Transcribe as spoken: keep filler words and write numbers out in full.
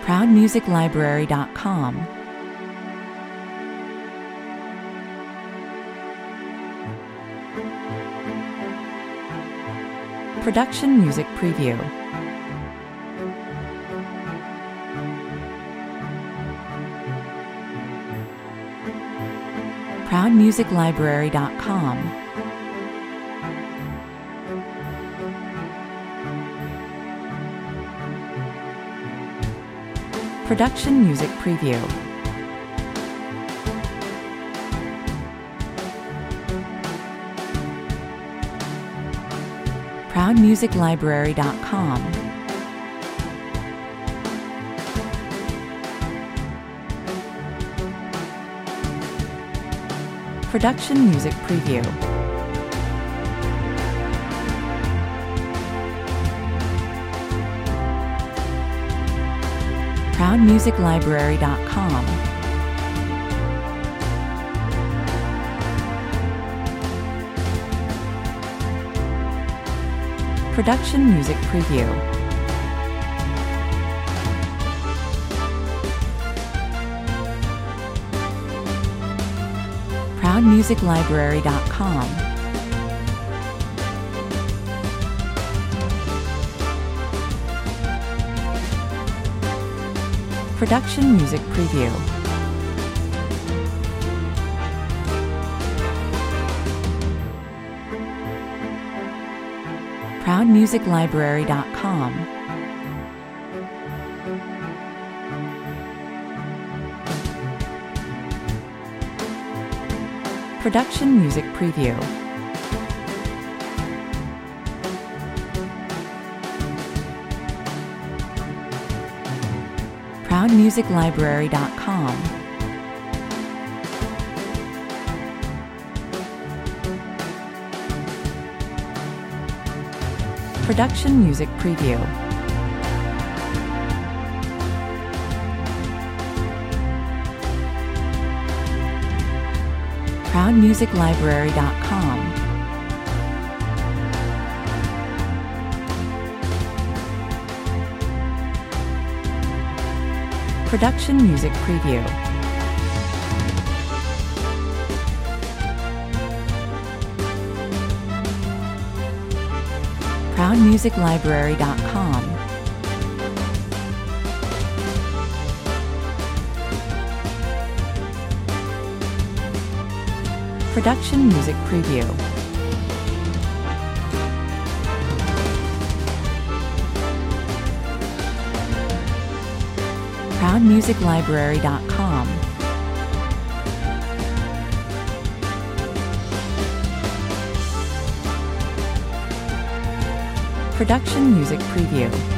proud music library dot com. Production Music Preview. proud music library dot com. Production Music Preview. proud music library dot com. Production Music Preview. proud music library dot com. Production Music Preview. proud music library dot com. Production Music Preview. proud music library dot com. Production Music Preview. proud music library dot com. Production Music Preview. proud music library dot com. Production Music Preview. proud music library dot com. Production Music Preview. proud music library dot com. Production Music Preview.